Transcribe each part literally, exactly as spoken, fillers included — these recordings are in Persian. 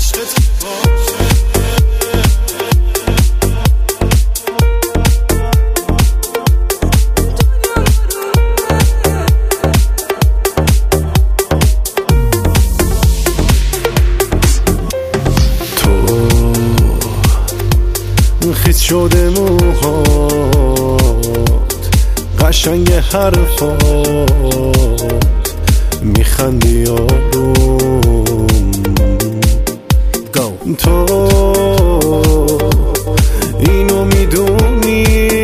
خیس شده موهات قشنگ حرفات میخندی آروم تو اینو میدونی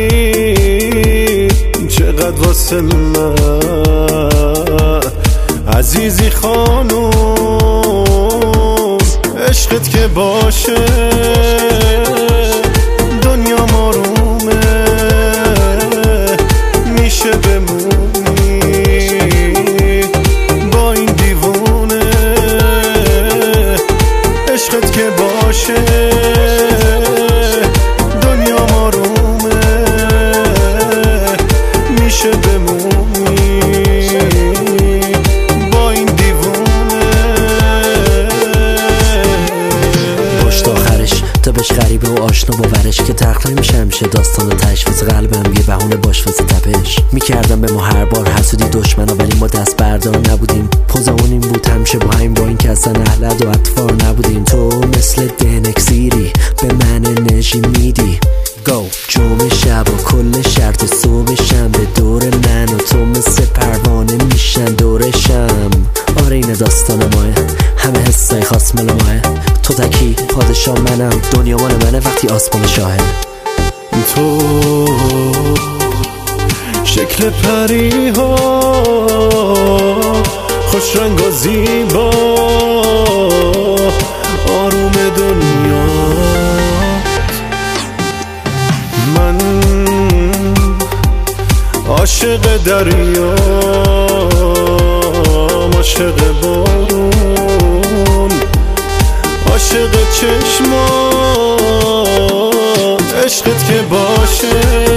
چقدر واسه من عزیزی خانوم عشقت که باشه دنیا آرومه میشه بمونی با این دیوونه عشقت که باشه دنیا آرومه میشه بمونی با این دیوونه پشت آخرش تا بهش غریبه و آشنا باورش که تخت نمیشه همیشه داستان و تشویز قلبم یه بهونه باش واسه تپش میکردم به ما هر بار حسودی دشمنا ولی ما دست بردار نبودیم پوزمون این بود همیشه با همین با این که اصلا اهلد و اطفار نبودیم تو مثل دنکسیری به من انرژی میدی گو جمعه شب و کل شرط صبح شنبه دور من و تو مثل پروانه میشن دورشم آره این داستان ماه همه حسای خاص مال ماه تو تکی پادشاه منم دنیا مال منه وقتی آسمان شاهه تو شکل پری ها خوش رنگ و زیبا آروم دنیا من عاشق دریا عاشق بارون عاشق چشمات عشقت که باشه